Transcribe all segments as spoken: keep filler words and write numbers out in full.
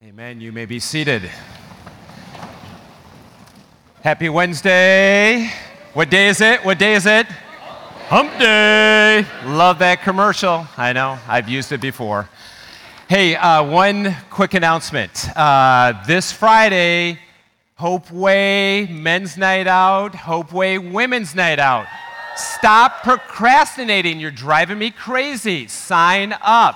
Amen. You may be seated. Happy Wednesday. What day is it? What day is it? Hump Day. Love that commercial. I know. I've used it before. Hey, uh, one quick announcement. Uh, this Friday, Hope Way Men's Night Out, Hope Way Women's Night Out. Stop procrastinating. You're driving me crazy. Sign up.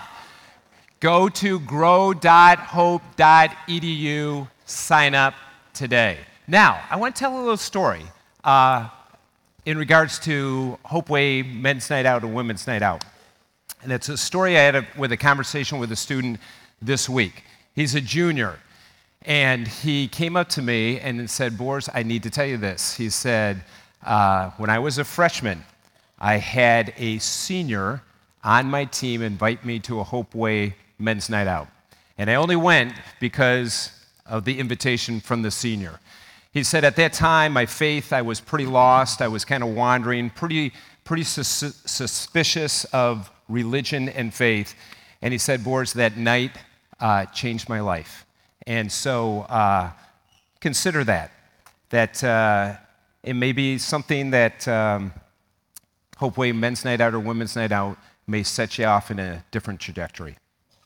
Go to grow dot hope dot e d u, sign up today. Now, I want to tell a little story uh, in regards to Hope Way Men's Night Out and Women's Night Out. And it's a story I had a, with a conversation with a student this week. He's a junior, and he came up to me and said, Boris, I need to tell you this. He said, uh, when I was a freshman, I had a senior on my team invite me to a Hope Way Men's Night Out. And I only went because of the invitation from the senior. He said, at that time, my faith, I was pretty lost. I was kind of wandering, pretty, pretty sus- suspicious of religion and faith. And he said, Boris, that night uh, changed my life. And so uh, consider that, that uh, it may be something that um, Hope Way Men's Night Out or Women's Night Out may set you off in a different trajectory.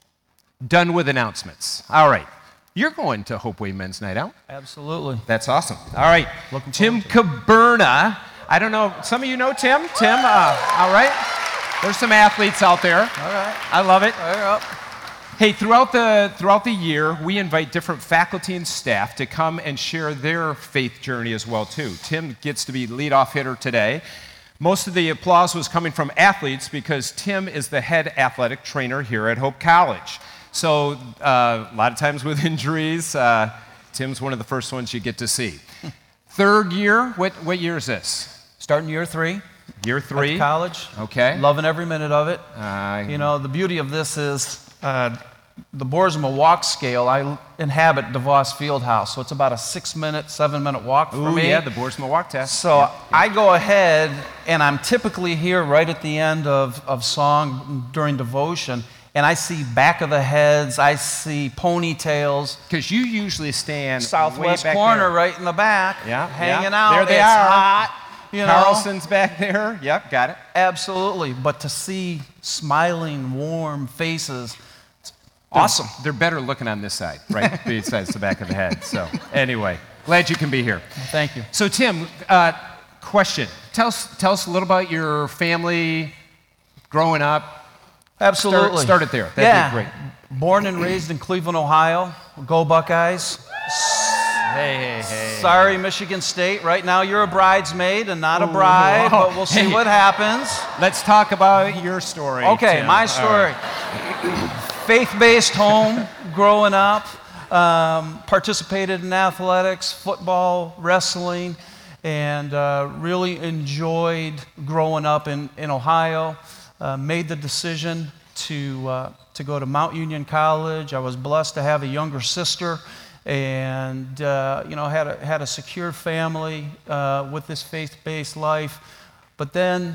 Done with announcements. All right. You're going to Hope Way Men's Night Out. Absolutely. That's awesome. All right. Looking Tim Caberna. I don't know. Some of you know Tim. Tim, uh, all right. There's some athletes out there. All right. I love it. All right. Hey, throughout the, throughout the year, we invite different faculty and staff to come and share their faith journey as well, too. Tim gets to be leadoff hitter today. Most of the applause was coming from athletes because Tim is the head athletic trainer here at Hope College. So uh, a lot of times with injuries, uh, Tim's one of the first ones you get to see. Third year, what, what year is this? Starting year three. Year three. At college. Okay. Loving every minute of it. Uh, you know, the beauty of this is uh, the Boersma walk scale. I inhabit DeVos Fieldhouse, so it's about a six-minute, seven-minute walk for Ooh, me. yeah, the Boersma walk test. So yeah. I go ahead, and I'm typically here right at the end of, of song during devotion, and I see back of the heads, I see ponytails. Because you usually stand Southwest way back corner there. right in the back, yeah, hanging yeah. out. There they it's are. Hot, you know. Carlson's back there. Yep, got it. Absolutely. But to see smiling, warm faces, it's They're, awesome. They're better looking on this side, right? Besides the back of the head. So anyway, glad you can be here. Thank you. So Tim, uh, question. Tell us, tell us a little about your family growing up. Absolutely. Start, start it there. That'd yeah. be great. Born and raised in Cleveland, Ohio. Go Buckeyes. Hey, hey, hey. Sorry, Michigan State. Right now you're a bridesmaid and not a bride, Ooh, but we'll see hey. what happens. Let's talk about your story. Okay, Tim. my story. Right. Faith-based home, growing up, um, participated in athletics, football, wrestling, and uh, really enjoyed growing up in, in Ohio. Uh, made the decision to, uh, to go to Mount Union College. I was blessed to have a younger sister and, uh, you know, had a, had a secure family uh, with this faith-based life. But then,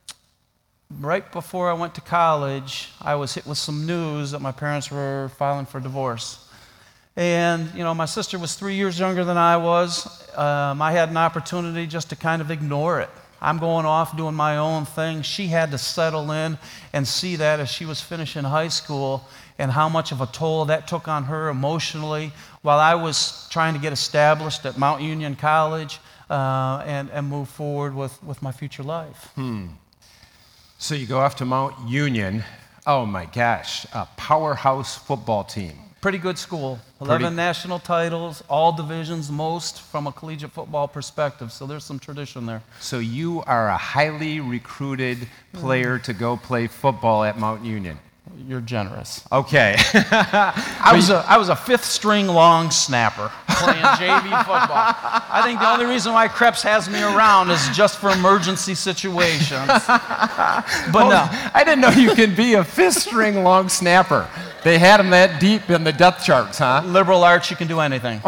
right before I went to college, I was hit with some news that my parents were filing for divorce. And, you know, my sister was three years younger than I was. Um, I had an opportunity just to kind of ignore it. I'm going off doing my own thing. She had to settle in and see that as she was finishing high school and how much of a toll that took on her emotionally while I was trying to get established at Mount Union College uh, and, and move forward with, with my future life. Hmm. So you go off to Mount Union. Oh my gosh, a powerhouse football team. Pretty good school. eleven Pretty... national titles, all divisions, most from a collegiate football perspective. So there's some tradition there. So you are a highly recruited player to go play football at Mount Union. You're generous. Okay. I was a I was a fifth string long snapper playing J V football. I think the only reason why Krebs has me around is just for emergency situations. But well, no, I didn't know you could be a fifth string long snapper. They had him that deep in the depth charts, huh? Liberal arts, you can do anything.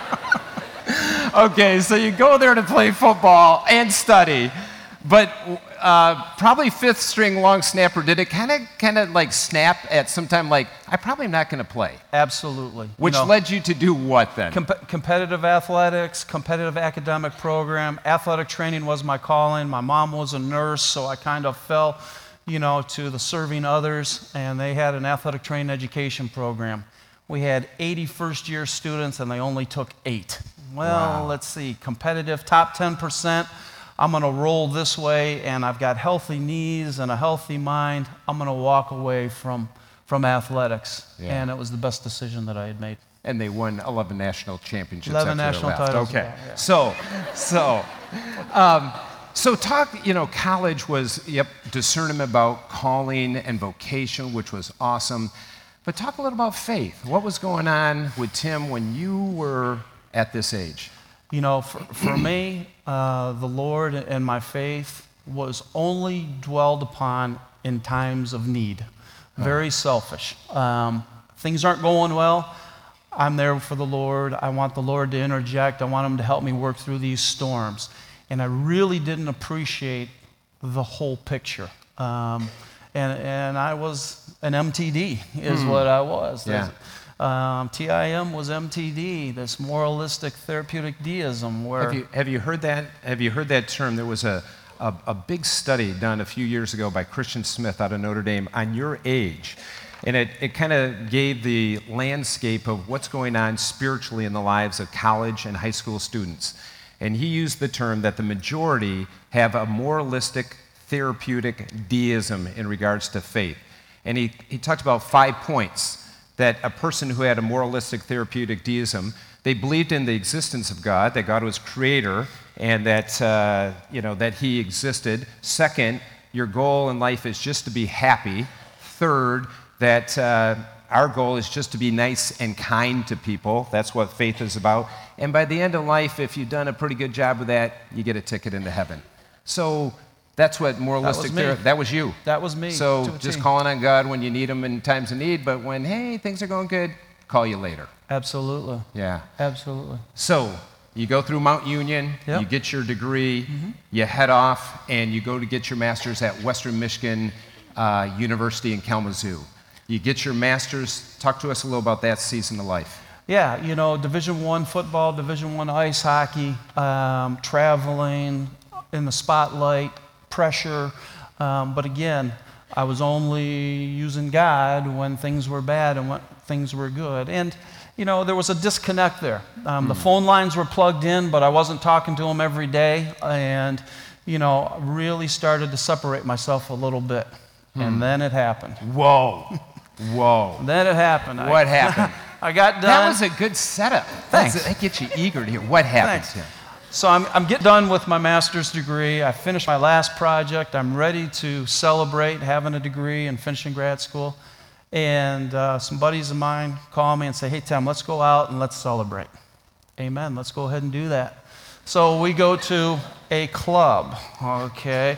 Okay, so you go there to play football and study, but uh, probably fifth string long snapper. Did it kind of kind of like snap at some time like, I probably am not going to play? Absolutely. Which you know, led you to do what then? comp- competitive athletics, competitive academic program. Athletic training was my calling. My mom was a nurse, so I kind of fell, you know, to the serving others, and they had an athletic training education program. We had eighty first-year students, and they only took eight. Well, Wow. let's see, competitive, top ten percent. I'm going to roll this way, and I've got healthy knees and a healthy mind. I'm going to walk away from, from athletics, Yeah. and it was the best decision that I had made. And they won eleven national championships eleven after they national left. titles, Okay, yeah. so, so, um, so talk, you know, college was, yep, discernment about calling and vocation, which was awesome. But talk a little about faith. What was going on with Tim when you were at this age? You know, for, for me, uh, the Lord and my faith was only dwelled upon in times of need. Very selfish. Um, things aren't going well. I'm there for the Lord. I want the Lord to interject. I want Him to help me work through these storms. And I really didn't appreciate the whole picture. Um, and, and I was an M T D, is what I was. Yeah. Um, T I M was M T D, this moralistic therapeutic deism, where Have you, have you heard that? Have you heard that term? There was a, a, a big study done a few years ago by Christian Smith out of Notre Dame on your age. And it, it kind of gave the landscape of what's going on spiritually in the lives of college and high school students. And he used the term that the majority have a moralistic therapeutic deism in regards to faith. And he, he talked about five points that a person who had a moralistic therapeutic deism, they believed in the existence of God, that God was creator, and that, uh, you know, that He existed. Second, your goal in life is just to be happy. Third, that uh, our goal is just to be nice and kind to people. That's what faith is about. And by the end of life, if you've done a pretty good job of that, you get a ticket into heaven. So that's what moralistic me. therapy, that was you. that was me. So to a just T. calling on God when you need Him in times of need, but when, hey, things are going good, call you later. Absolutely. Yeah. Absolutely. So you go through Mount Union, Yep. you get your degree, Mm-hmm. you head off, and you go to get your master's at Western Michigan uh, University in Kalamazoo. You get your master's. Talk to us a little about that season of life. Yeah, you know, Division One football, Division One ice hockey, um, traveling in the spotlight, pressure. Um, but again, I was only using God when things were bad and when things were good. And, you know, there was a disconnect there. Um, The phone lines were plugged in, but I wasn't talking to them every day. And, you know, really started to separate myself a little bit. And then it happened. Whoa. Whoa. Then it happened. What I, happened? I got done. That was a good setup. Thanks. That's, that gets you eager to hear what happened. Thanks. Tim. So I'm, I'm getting done with my master's degree. I finished my last project. I'm ready to celebrate having a degree and finishing grad school. And uh, some buddies of mine call me and say, hey, Tim, let's go out and let's celebrate. Amen. Let's go ahead and do that. So we go to a club, okay?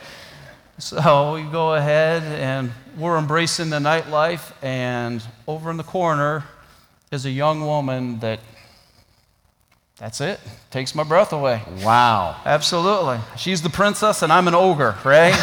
So we go ahead and we're embracing the nightlife, and over in the corner is a young woman that, that's it, takes my breath away. Wow. Absolutely. She's the princess and I'm an ogre, right?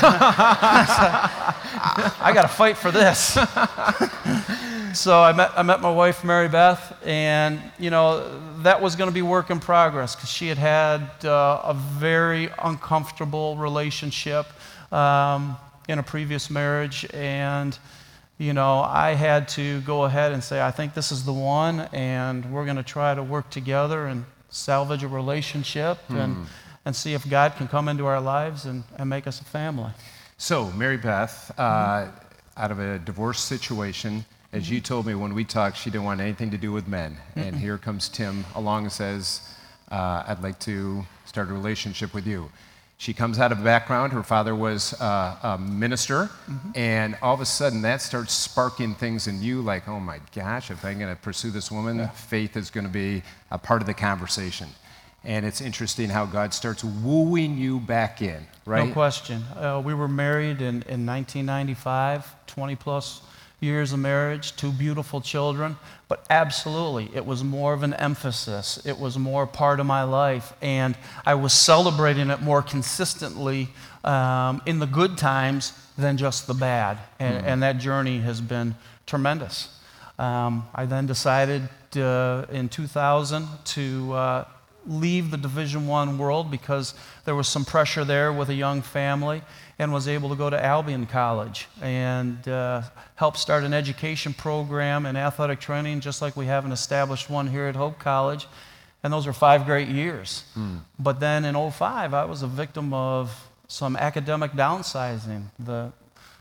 I got to fight for this. So I met, I met my wife, Mary Beth, and, you know, that was going to be work in progress because she had had uh, a very uncomfortable relationship um, in a previous marriage, and, you know, I had to go ahead and say, I think this is the one, and we're going to try to work together and salvage a relationship Hmm. and, and see if God can come into our lives and, and make us a family. So, Mary Beth, uh, out of a divorce situation, as you told me when we talked, she didn't want anything to do with men. And here comes Tim along and says, uh, I'd like to start a relationship with you. She comes out of a background, her father was uh, a minister, and all of a sudden that starts sparking things in you like, oh my gosh, if I'm going to pursue this woman, Yeah. faith is going to be a part of the conversation. And it's interesting how God starts wooing you back in, right? No question. Uh, we were married in, in nineteen ninety-five, twenty plus years of marriage, two beautiful children, but absolutely, it was more of an emphasis. It was more part of my life, and I was celebrating it more consistently um, in the good times than just the bad, and, Mm. and that journey has been tremendous. Um, I then decided uh, in two thousand to uh, leave the Division One world because there was some pressure there with a young family, and was able to go to Albion College and uh, help start an education program in athletic training, just like we have an established one here at Hope College. And those were five great years. Mm. But then in oh five, I was a victim of some academic downsizing. The,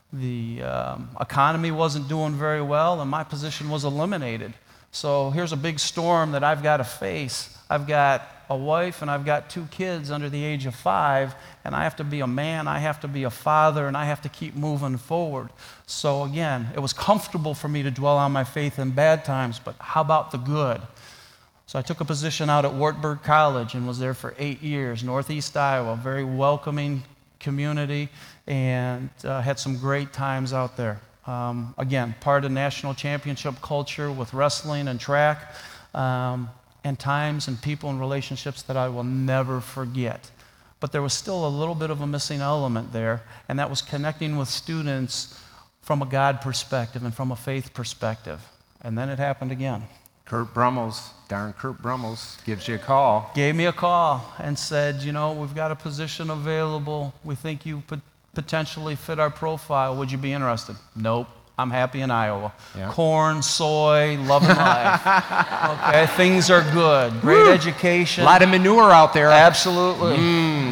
the um, economy wasn't doing very well, and my position was eliminated. So here's a big storm that I've got to face. I've got a wife and I've got two kids under the age of five, and I have to be a man, I have to be a father, and I have to keep moving forward. So again, it was comfortable for me to dwell on my faith in bad times, but how about the good? So I took a position out at Wartburg College and was there for eight years, Northeast Iowa, very welcoming community, and uh, had some great times out there. Um, again, part of national championship culture with wrestling and track, um, and times and people and relationships that I will never forget. But there was still a little bit of a missing element there, and that was connecting with students from a God perspective and from a faith perspective. And then it happened again. Kurt Brummels, darn Kurt Brummels, gives you a call. Gave me a call and said, you know, we've got a position available. We think you pot- potentially fit our profile. Would you be interested? Nope. I'm happy in Iowa. Yeah. Corn, soy, loving life. Okay, things are good. Great Woo. Education. A lot of manure out there. Absolutely. Mm.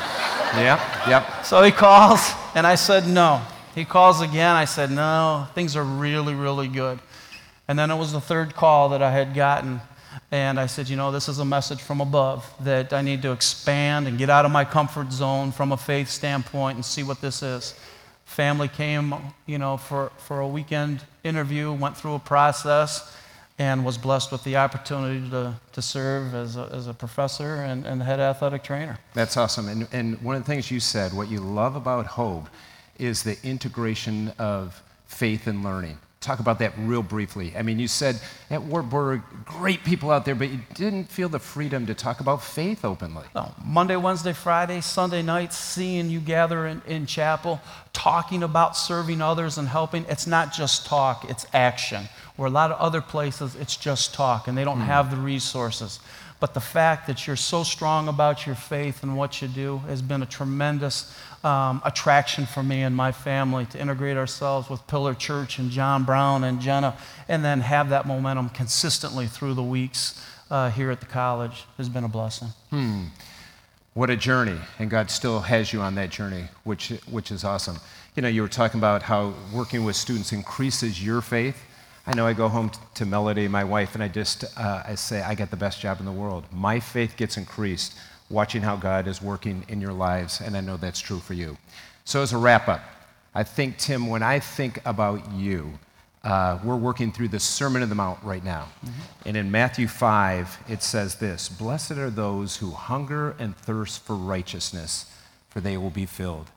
Yep, yep. So he calls, and I said no. He calls again. I said no. Things are really, really good. And then it was the third call that I had gotten, and I said, you know, this is a message from above that I need to expand and get out of my comfort zone from a faith standpoint and see what this is. Family came, you know, for, for a weekend interview, went through a process, and was blessed with the opportunity to, to serve as a, as a professor and, and head athletic trainer. That's awesome. And, and one of the things you said, what you love about Hope is the integration of faith and learning. Talk about that real briefly. I mean, you said at Wartburg, great people out there, but you didn't feel the freedom to talk about faith openly. No. Monday, Wednesday, Friday, Sunday nights, seeing you gather in, in chapel, talking about serving others and helping. It's not just talk, it's action. Where a lot of other places, it's just talk, and they don't mm. have the resources. But the fact that you're so strong about your faith and what you do has been a tremendous um, attraction for me and my family to integrate ourselves with Pillar Church and John Brown and Jenna, and then have that momentum consistently through the weeks uh, here at the college has been a blessing. Hmm. What a journey, and God still has you on that journey, which, which is awesome. You know, you were talking about how working with students increases your faith. I know I go home to Melody, my wife, and I just uh, I say, I got the best job in the world. My faith gets increased watching how God is working in your lives, and I know that's true for you. So as a wrap-up, I think, Tim, when I think about you, uh, we're working through the Sermon on the Mount right now. Mm-hmm. And in Matthew five, it says this, "Blessed are those who hunger and thirst for righteousness, for they will be filled."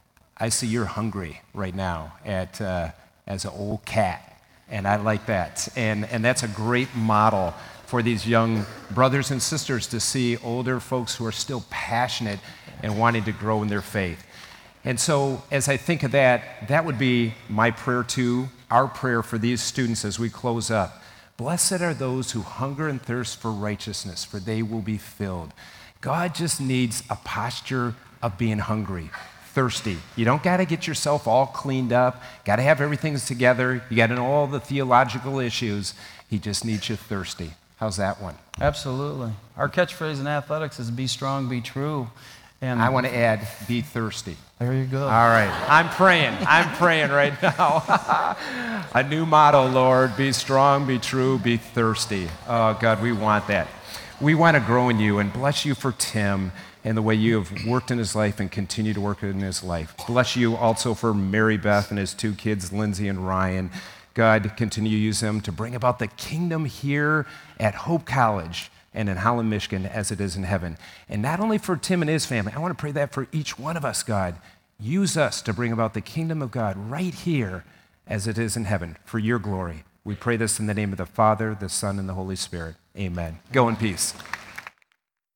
I see you're hungry right now at, uh, as an old cat. And I like that. And, and that's a great model for these young brothers and sisters to see older folks who are still passionate and wanting to grow in their faith. And so as I think of that, that would be my prayer too, our prayer for these students as we close up. Blessed are those who hunger and thirst for righteousness, for they will be filled. God just needs a posture of being hungry. Thirsty. You don't got to get yourself all cleaned up, got to have everything together, you got to know all the theological issues. He just needs you thirsty. How's that one? Absolutely. Our catchphrase in athletics is be strong, be true. And I want to add, be thirsty. There you go. All right. I'm praying. I'm praying right now. A new motto, Lord, be strong, be true, be thirsty. Oh, God, we want that. We want to grow in you, and bless you for Tim and the way you have worked in his life and continue to work in his life. Bless you also for Mary Beth and his two kids, Lindsay and Ryan. God, continue to use them to bring about the kingdom here at Hope College and in Holland, Michigan, as it is in heaven. And not only for Tim and his family, I want to pray that for each one of us, God. Use us to bring about the kingdom of God right here as it is in heaven, for your glory. We pray this in the name of the Father, the Son, and the Holy Spirit. Amen. Go in peace.